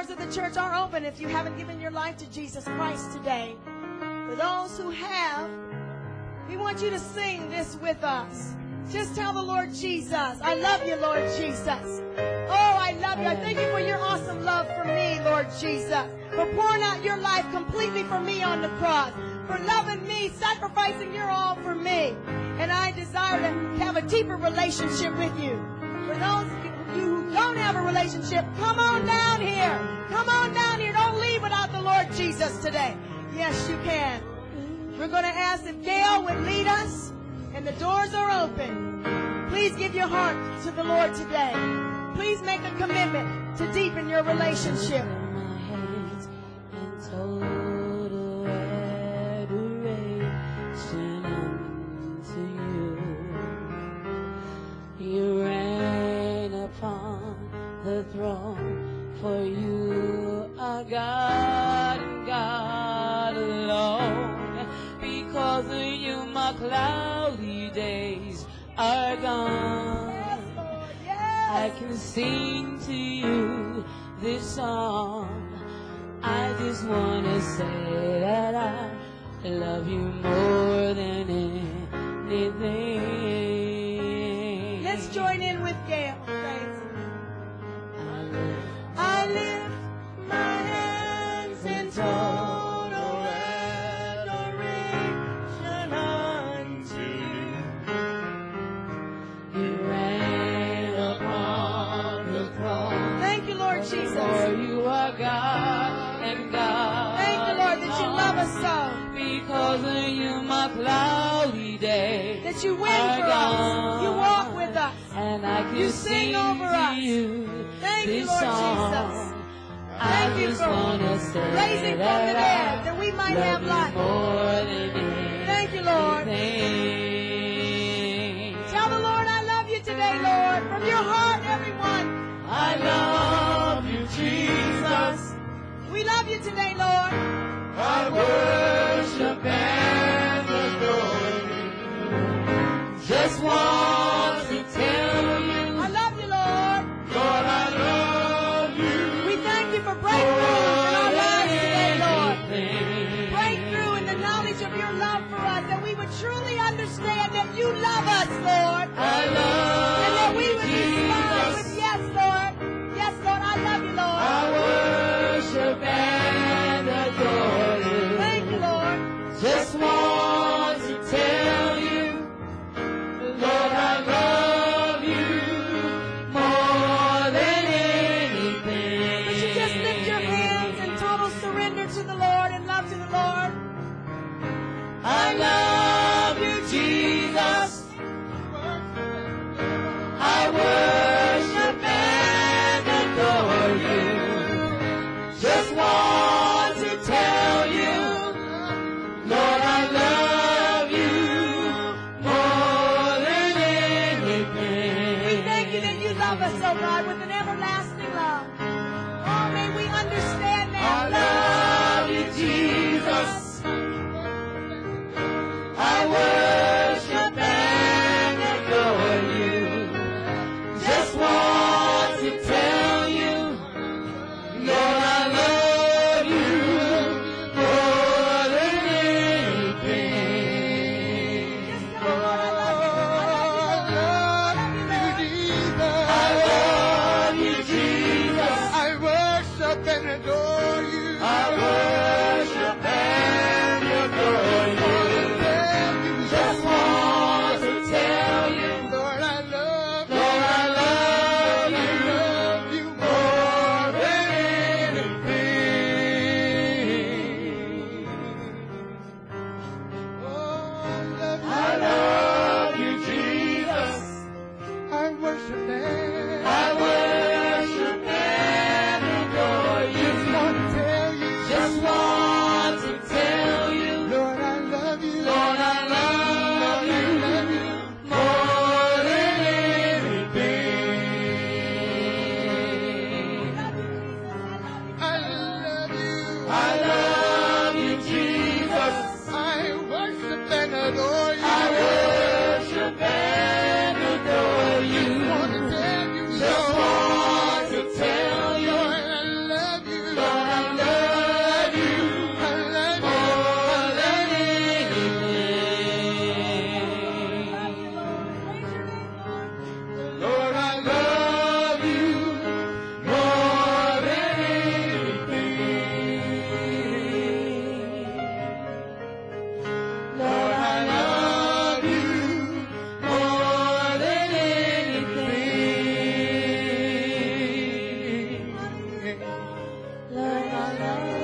doors of the church are open if you haven't given your life to Jesus Christ today. For those who have, we want you to sing this with us. Just tell the Lord Jesus, I love you, Lord Jesus. Oh, I love you. I thank you for your awesome love for me, Lord Jesus. For pouring out your life completely for me on the cross. For loving me, sacrificing your all for me. And I desire to have a deeper relationship with you. For those of you who don't have a relationship, come on down here. Come on down here. Don't leave without the Lord Jesus today. Yes, you can. We're going to ask if Gail would lead us, and the doors are open. Please give your heart to the Lord today. Please make a commitment to deepen your relationship. My hands in total adoration unto you. You reign upon the throne, for you are God and God alone. Because of you, my cloudy days are gone. Yes, Lord, yes. I can sing to you this song. I just want to say that I love you more than anything. Let's join in with Gail. I lift my hands in total adoration unto you. You reign upon the throne. Thank you, Lord Jesus. For you are God and God. Thank you, Lord, that you love us so. Because of you, my cloudy day. That you win for us. You walk with us. And I can You sing over to us. you Thank you, this Lord song. Jesus. I Thank you just for wanna say raising from the that dead that we might love have you life. more than Thank you, Lord. anything. Tell the Lord I love you today, Lord. From your heart, everyone. I love you, Jesus. We love you today, Lord. I worship and adore you. Just want to tell you, I love you, Lord. Lord, I love you. We thank you for breakthrough in our lives today, Lord. Anything. Breakthrough in the knowledge of your love for us, that we would truly understand that you love us, Lord. I love And that we would respond Jesus. with yes, Lord. Yes, Lord, I love you, Lord. I worship and adore you. Thank you, Lord. Just want to tell you, Lord, I love you more than anything. Would you just lift your hands in total surrender to the Lord and love to the Lord? I love you, Jesus. I worship and adore you. Just want to tell you, Lord, I love you more than anything. We thank you that you love us, oh God, with an everlasting love. Oh, may we understand I that love you, Jesus. I worship and adore you. Just want to tell you, Lord, I love you more than anything. Just tell the Lord, I love you. I love you, Lord. I love you, Jesus. I worship and adore you. I worship and adore you. Just want to tell you, Lord, I love you. Lord, I love you more than anything. Oh, I love you, Jesus. I worship and I worship and adore you. just want Lord, I love